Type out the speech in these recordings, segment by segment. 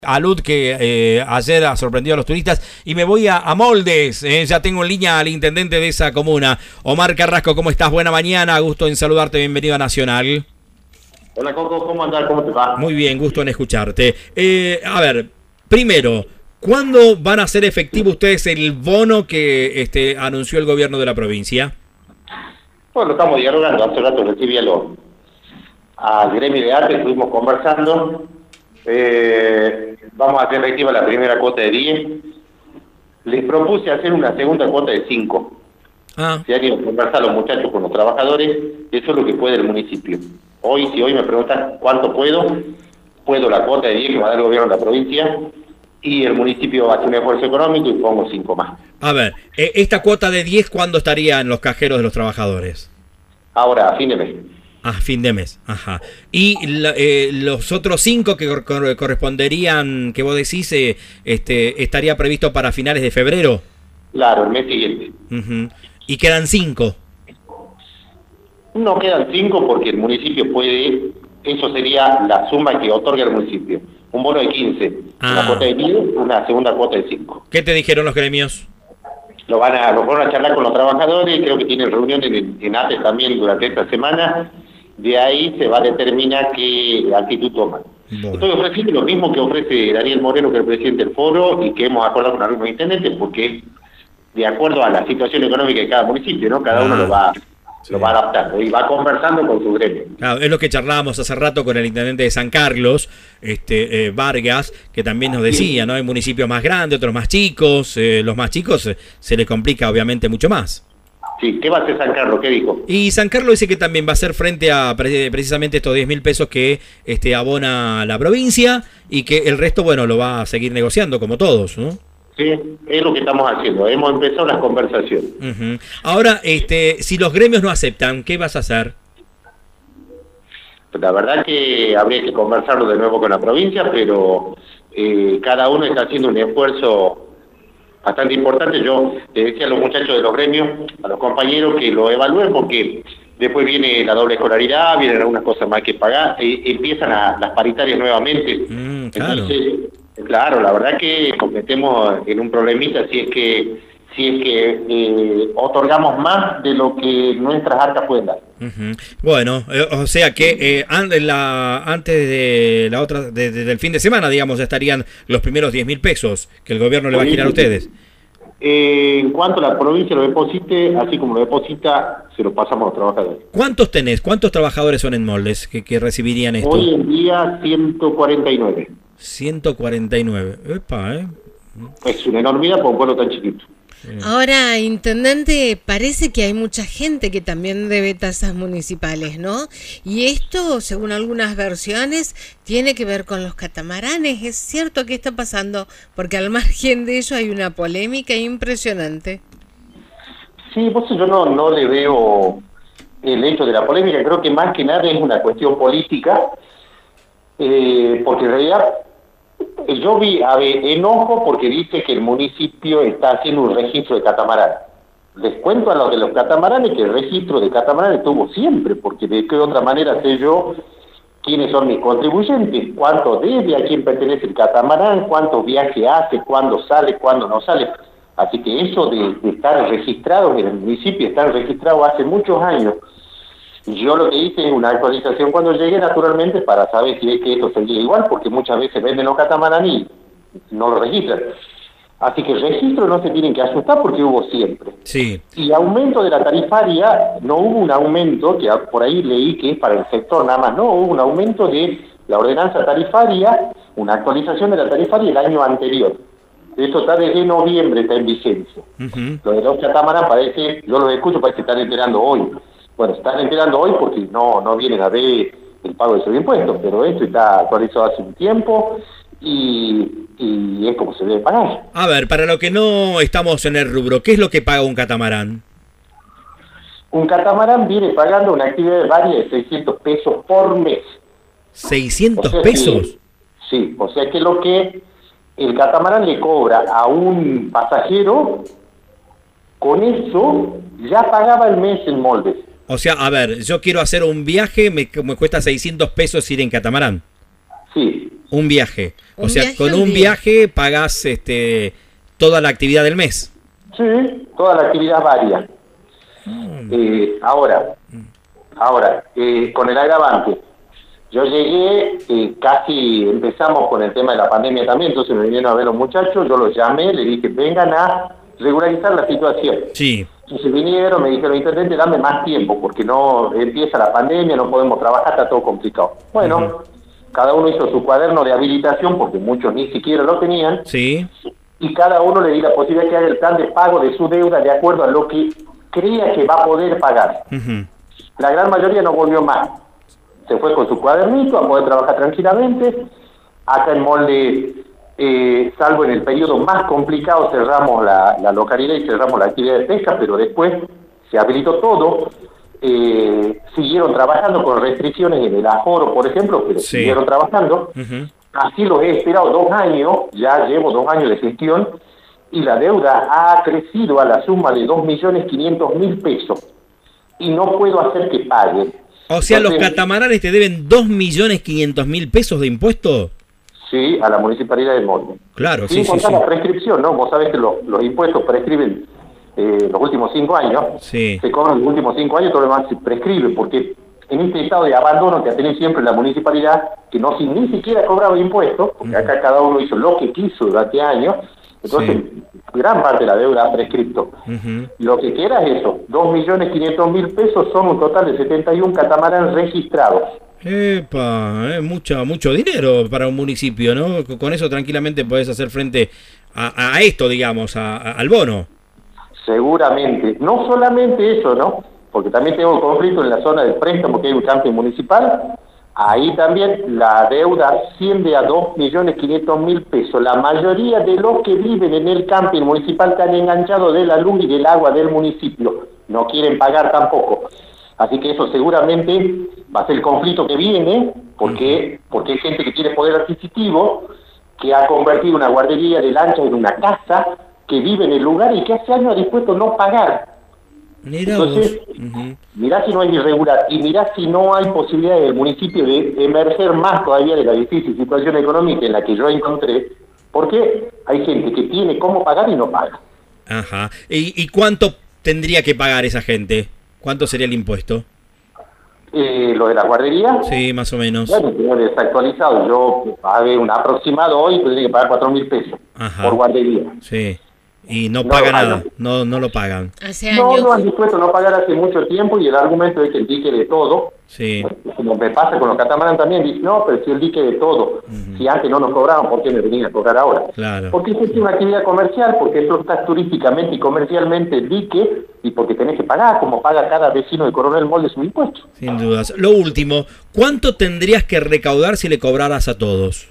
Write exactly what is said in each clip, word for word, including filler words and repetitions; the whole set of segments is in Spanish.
Alud que eh, ayer ha sorprendido a los turistas y me voy a, a Moldes, eh, ya tengo en línea al intendente de esa comuna. Omar Carrasco, ¿cómo estás? Buena mañana, gusto en saludarte, bienvenido a Nacional. Hola Coco, ¿cómo andás? ¿Cómo te va? Muy bien, gusto en escucharte. Eh, a ver, primero, ¿cuándo van a hacer efectivo ustedes el bono que este, anunció el gobierno de la provincia? Bueno, estamos dialogando, hace rato recibí a los, al gremio de arte, estuvimos conversando. Eh, vamos a hacer efectiva la primera cuota de diez. Les propuse hacer una segunda cuota de cinco. Ah. Si hay que conversar los muchachos con los trabajadores, eso es lo que puede el municipio. Hoy, si hoy me preguntan cuánto puedo, puedo la cuota de diez que va a dar el gobierno de la provincia, y el municipio va a hacer un esfuerzo económico y pongo cinco más. A ver, ¿esta cuota de diez cuándo estaría en los cajeros de los trabajadores? Ahora, a fin de mes. A fin de mes, ajá. Y la, eh, los otros cinco que cor cor corresponderían, que vos decís, eh, este, estaría previsto para finales de febrero. Claro, el mes siguiente. Uh-huh. Y quedan cinco. No quedan cinco porque el municipio puede, eso sería la suma que otorga el municipio. Un bono de quince, ah. Una cuota de diez, una segunda cuota de cinco. ¿Qué te dijeron los gremios? Lo van a, lo van a charlar con los trabajadores, creo que tienen reuniones en, en A T E también durante esta semana. De ahí se va a determinar qué actitud toman. Bueno. Estoy ofreciendo lo mismo que ofrece Daniel Moreno, que es el presidente del foro, y que hemos acordado con algunos intendentes, porque de acuerdo a la situación económica de cada municipio, ¿no? Cada ah, uno lo va, sí. lo va adaptando y va conversando con su gremio. Claro, es lo que charlábamos hace rato con el intendente de San Carlos, este eh, Vargas, que también nos decía, ¿no? Hay municipios más grandes, otros más chicos, eh, los más chicos eh, se les complica obviamente mucho más. Sí, ¿qué va a hacer San Carlos? ¿Qué dijo? Y San Carlos dice que también va a hacer frente a precisamente estos diez mil pesos que este, abona la provincia y que el resto, bueno, lo va a seguir negociando como todos, ¿no? Sí, es lo que estamos haciendo. Hemos empezado las conversaciones. Uh-huh. Ahora, este, si los gremios no aceptan, ¿qué vas a hacer? La verdad que habría que conversarlo de nuevo con la provincia, pero eh, cada uno está haciendo un esfuerzo bastante importante. Yo le decía a los muchachos de los gremios, a los compañeros, que lo evalúen porque después viene la doble escolaridad, vienen algunas cosas más que pagar, eh, empiezan a, las paritarias nuevamente. Mm, claro. Entonces, claro, la verdad que nos metemos en un problemita si es que si es que eh, otorgamos más de lo que nuestras arcas pueden dar. Uh-huh. Bueno, eh, o sea que eh, an la, antes de la otra, de, de, del fin de semana, digamos, ya estarían los primeros diez mil pesos que el gobierno le va a girar a ustedes. Eh, en cuanto la provincia lo deposite, así como lo deposita, se lo pasamos a los trabajadores. ¿Cuántos tenés? ¿Cuántos trabajadores son en Moldes que, que recibirían esto? Hoy en día ciento cuarenta y nueve. ciento cuarenta y nueve. Epa, ¿eh? Es una enormidad para un pueblo tan chiquito. Ahora, intendente, parece que hay mucha gente que también debe tasas municipales, ¿no? Y esto, según algunas versiones, tiene que ver con los catamaranes. ¿Es cierto que está pasando? Porque al margen de ello hay una polémica impresionante. Sí, pues yo no, no le veo el hecho de la polémica. Creo que más que nada es una cuestión política, eh, porque en realidad yo vi a ver, enojo porque dice que el municipio está haciendo un registro de catamarán. Les cuento a los de los catamaranes que el registro de catamarán estuvo siempre, porque de qué otra manera sé yo quiénes son mis contribuyentes, cuánto debe, a quién pertenece el catamarán, cuántos viajes hace, cuándo sale, cuándo no sale. Así que eso de, de estar registrados en el municipio, estar registrados hace muchos años. Yo lo que hice es una actualización cuando llegué, naturalmente, para saber si es que esto seguía igual, porque muchas veces venden los catamaranes y no lo registran. Así que el registro no se tienen que asustar porque hubo siempre. Sí. Y aumento de la tarifaria, no hubo un aumento, que por ahí leí que es para el sector nada más, no, hubo un aumento de la ordenanza tarifaria, una actualización de la tarifaria el año anterior. Esto está desde noviembre, está en vigencia. Uh-huh. Lo de los catamaranes parece, yo los escucho, parece que están enterando hoy. Bueno, están enterando hoy porque no, no vienen a ver el pago de sus impuestos, pero esto está actualizado hace un tiempo y, y es como se debe pagar. A ver, para lo que no estamos en el rubro, ¿qué es lo que paga un catamarán? Un catamarán viene pagando una actividad varia de seiscientos pesos por mes. ¿seiscientos o sea pesos? Que, sí, o sea que lo que el catamarán le cobra a un pasajero, con eso ya pagaba el mes en Moldes. O sea, a ver, yo quiero hacer un viaje, me, me cuesta seiscientos pesos ir en catamarán. Sí. Un viaje. O Un sea, viaje con al un día. viaje pagás este, toda la actividad del mes. Sí, toda la actividad varia. Eh, ahora, ahora eh, con el agravante, yo llegué, eh, casi empezamos con el tema de la pandemia también, entonces me vinieron a ver los muchachos, yo los llamé, le dije, vengan a regularizar la situación. Sí. Entonces vinieron, me dijeron, intendente, dame más tiempo, porque no empieza la pandemia, no podemos trabajar, está todo complicado. Bueno, uh-huh. Cada uno hizo su cuaderno de habilitación, porque muchos ni siquiera lo tenían. Sí. Y cada uno le di la posibilidad que haga el plan de pago de su deuda de acuerdo a lo que crea que va a poder pagar. Uh-huh. La gran mayoría no volvió más. Se fue con su cuadernito a poder trabajar tranquilamente. Acá en Molde, eh, salvo en el periodo más complicado, cerramos la, la localidad y cerramos la actividad de pesca, pero después se habilitó todo. Eh, siguieron trabajando con restricciones en el aforo, por ejemplo, pero sí. Siguieron trabajando. Uh-huh. Así los he esperado dos años, ya llevo dos años de gestión, y la deuda ha crecido a la suma de dos millones quinientos mil pesos, y no puedo hacer que paguen. O sea, Entonces, ¿los catamaranes te deben dos millones quinientos mil pesos de impuestos? Sí, a la Municipalidad de Molde. Claro, Sin sí, contar sí, sí. la prescripción, ¿no? Vos sabés que los, los impuestos prescriben eh, los últimos cinco años, sí. Se cobran los últimos cinco años, todo lo demás se prescribe, porque en este estado de abandono que ha tenido siempre la municipalidad, que no si, ni siquiera cobraba impuestos, porque uh-huh. Acá cada uno hizo lo que quiso durante años, entonces sí. Gran parte de la deuda ha prescripto. Uh-huh. Lo que queda es eso, dos millones quinientos mil pesos son un total de setenta y uno catamaranes registrados. Epa, eh, mucho, mucho dinero para un municipio, ¿no? Con eso tranquilamente podés hacer frente a, a esto, digamos, a, a, al bono. Seguramente, no solamente eso, ¿no? Porque también tengo conflicto en la zona del préstamo, que hay un camping municipal, ahí también la deuda asciende a dos millones quinientos mil pesos. La mayoría de los que viven en el camping municipal están enganchados de la luz y del agua del municipio, no quieren pagar tampoco. Así que eso seguramente va a ser el conflicto que viene, porque, porque hay gente que tiene poder adquisitivo, que ha convertido una guardería de lancha en una casa, que vive en el lugar y que hace años ha dispuesto no pagar. Mirá Entonces, uh-huh. mirá si no hay irregular y mirá si no hay posibilidad del municipio de emerger más todavía de la difícil situación económica en la que yo encontré, porque hay gente que tiene cómo pagar y no paga. Ajá. ¿Y, y cuánto tendría que pagar esa gente? ¿Cuánto sería el impuesto? Eh, ¿Lo de la guardería? Sí, más o menos. Bueno, tengo desactualizado. Yo pagué un aproximado hoy, tendría que pagar cuatro mil pesos Ajá. por guardería. Sí. Y no, no paga nada, no no lo pagan. Hace no, años. no han dispuesto a no pagar hace mucho tiempo y el argumento es que el dique de todo, sí. como me pasa con los catamaranes también, dice, no, pero si el dique de todo, uh-huh. si antes no nos cobraban, ¿por qué me venían a cobrar ahora? Claro. Porque es una actividad comercial, porque eso está turísticamente y comercialmente el dique y porque tenés que pagar, como paga cada vecino de Coronel Molde su impuesto. Sin dudas. Lo último, ¿cuánto tendrías que recaudar si le cobraras a todos?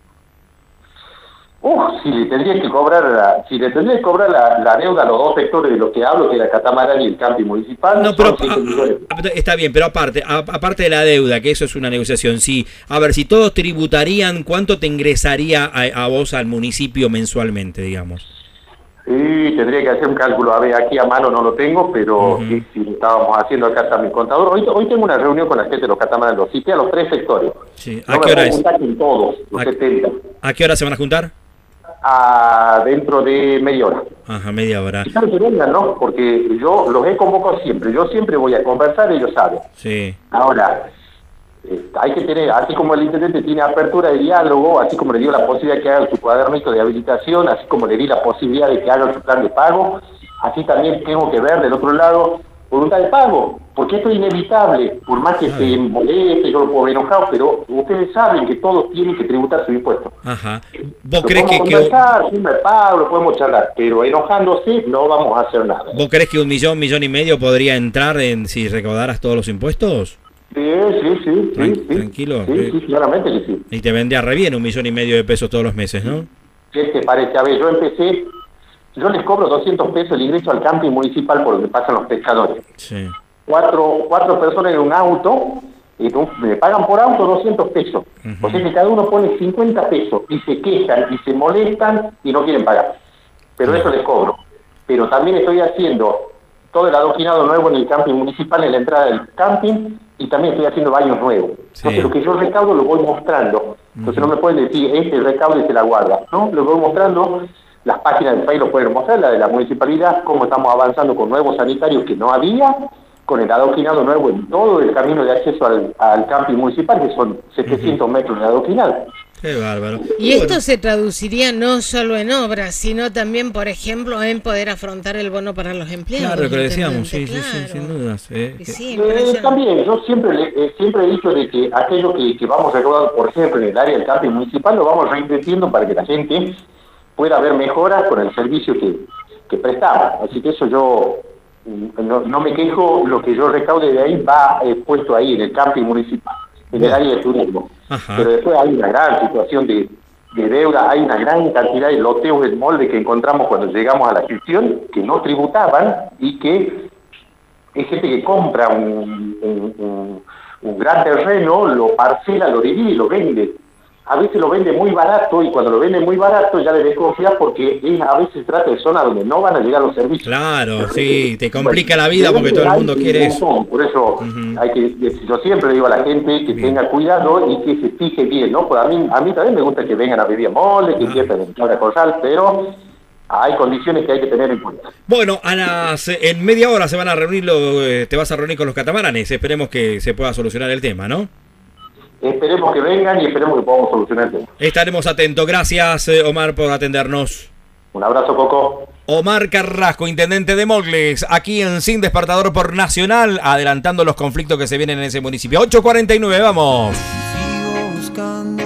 Uf, si le tendría que cobrar la, si le tendría que cobrar la, la deuda a los dos sectores de los que hablo, que era Catamarán y el camping municipal. No, pero a, a, está bien, pero aparte, a, aparte de la deuda, que eso es una negociación, sí. A ver, si todos tributarían, ¿cuánto te ingresaría a, a vos al municipio mensualmente, digamos? Sí, tendría que hacer un cálculo, a ver, aquí a mano no lo tengo, pero uh-huh. sí, sí, estábamos haciendo acá está mi contador. Hoy, hoy tengo una reunión con la gente de los catamaranes, los cité a los tres sectores. Sí. ¿A no qué hora es? Con todos, los ¿A, setenta. ¿A qué hora se van a juntar? A dentro de media hora. Ajá, media hora. Claro que vengan, ¿no? Porque yo los he convocado siempre. Yo siempre voy a conversar, ellos saben. Sí. Ahora, eh, hay que tener, así como el intendente tiene apertura de diálogo, así como le dio la posibilidad de que haga su cuadernito de habilitación, así como le di la posibilidad de que haga su plan de pago, así también tengo que ver del otro lado voluntad de pago, porque esto es inevitable, por más que se moleste, yo lo puedo ver enojado, pero ustedes saben que todos tienen que tributar su impuesto. Ajá. ¿Vos lo crees que, que sí me pago, lo podemos charlar, pero enojándose no vamos a hacer nada. ¿Vos crees que un millón, millón y medio podría entrar en si recaudaras todos los impuestos? Sí, sí, sí. Tran sí tranquilo. Sí, sí, claramente que sí. Y te vendría re bien un millón y medio de pesos todos los meses, ¿no? ¿Qué te parece? A ver, yo empecé, yo les cobro doscientos pesos el ingreso al camping municipal por donde pasan los pescadores. Sí. Cuatro, cuatro personas en un auto, y me pagan por auto doscientos pesos. Uh-huh. O sea que cada uno pone cincuenta pesos y se quejan y se molestan y no quieren pagar. Pero uh-huh. eso les cobro. Pero también estoy haciendo todo el adoquinado nuevo en el camping municipal, en la entrada del camping, y también estoy haciendo baños nuevos. Sí. Entonces lo que yo recaudo lo voy mostrando. Entonces uh-huh. no me pueden decir, este recaudo y se la guarda, ¿no? Lo voy mostrando, las páginas del país lo pueden mostrar, la de la municipalidad, cómo estamos avanzando con nuevos sanitarios que no había, con el adoquinado nuevo en todo el camino de acceso al, al camping municipal, que son setecientos uh-huh. metros de adoquinado. Qué bárbaro. Y esto bueno. se traduciría no solo en obras, sino también, por ejemplo, en poder afrontar el bono para los empleados. Claro, que lo decíamos, sí, claro. sí, sí, sin dudas. Eh. Sí, eh, también, yo siempre eh, siempre he dicho de que aquello que, que vamos a recaudar, por ejemplo, en el área del camping municipal, lo vamos reinvirtiendo para que la gente pueda ver mejoras con el servicio que, que prestamos. Así que eso yo no, no me quejo, lo que yo recaude de ahí va eh, puesto ahí en el camping municipal, en el área de turismo. Ajá. Pero después hay una gran situación de, de deuda, hay una gran cantidad de loteos del molde que encontramos cuando llegamos a la gestión, que no tributaban y que es gente que compra un, un, un, un gran terreno, lo parcela, lo divide y lo vende. A veces lo vende muy barato y cuando lo vende muy barato ya le desconfías porque es, a veces se trata de zonas donde no van a llegar los servicios. Claro, pero, sí, te complica bueno, la vida porque todo el mundo quiere eso. Por eso uh-huh. hay que, yo siempre le digo a la gente que Bien. tenga cuidado y que se fije bien, ¿no? Pues a mí, a mí también me gusta que vengan a vivir a molde, que inviertan en Cabra Corral, pero hay condiciones que hay que tener en cuenta. Bueno, a las, en media hora se van a reunir, lo, te vas a reunir con los catamaranes, esperemos que se pueda solucionar el tema, ¿no? Esperemos que vengan y esperemos que podamos solucionar el tema. Estaremos atentos. Gracias, Omar, por atendernos. Un abrazo, Coco. Omar Carrasco, intendente de Moules, aquí en Sin Despertador por Nacional, adelantando los conflictos que se vienen en ese municipio. ocho cuarenta y nueve, vamos. Sigo buscando